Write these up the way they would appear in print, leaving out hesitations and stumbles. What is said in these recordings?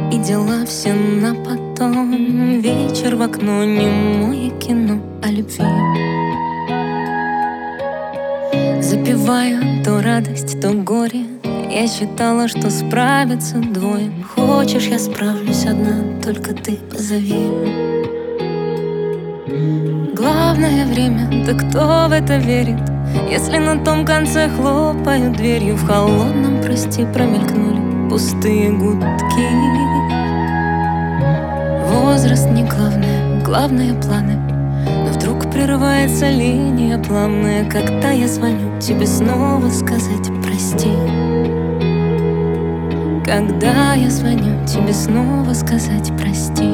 И дела все на потом. Вечер в окно, немое кино о любви. Запивая то радость, то горе. Я считала, что справятся двое. Хочешь, я справлюсь одна, только ты позови. Главное время, да кто в это верит, если на том конце хлопают дверью. В холодном, прости, промелькнули пустые гудки. Возраст не главное, главное планы. Но вдруг прерывается линия плавная, когда я звоню тебе снова сказать прости. Когда я звоню тебе снова сказать прости.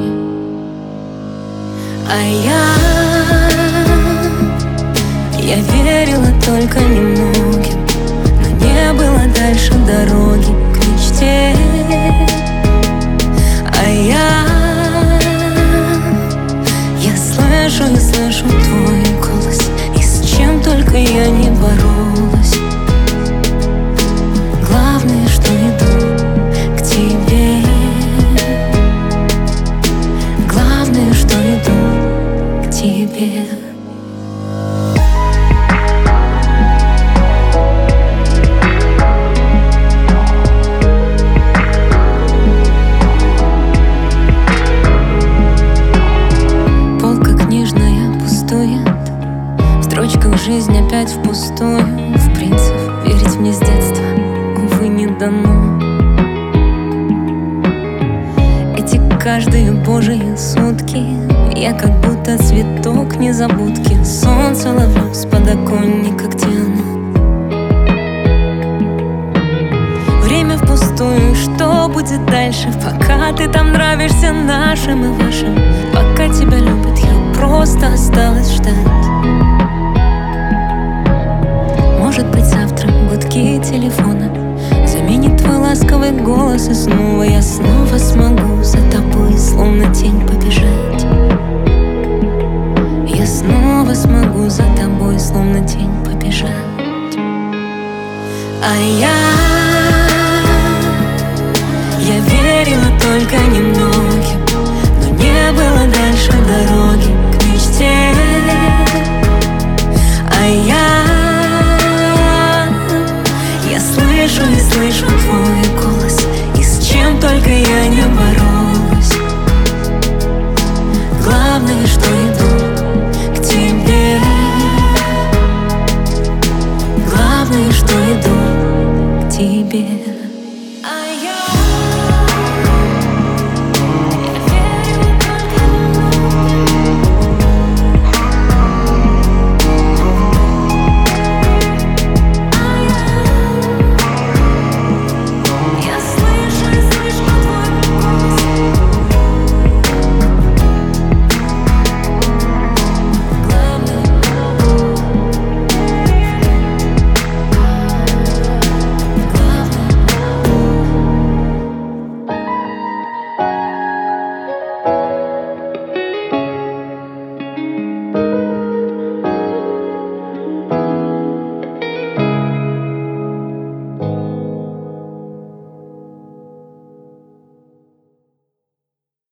А я верила только немногим, но не было дальше дороги к мечте. А я слышу твой голос, и с чем только я не боролась. Главное, что иду к тебе. Главное, что иду к тебе. Жизнь опять впустую. В принцип, верить мне с детства, увы, не дано. Эти каждые божьи сутки я как будто цветок незабудки. Солнце ловлю с подоконника, где оно. Время впустую, что будет дальше? Пока ты там нравишься нашим и вашим, пока тебя любят, я просто осталась ждать. Может быть, завтра гудки телефона заменит твой ласковый голос, и снова я снова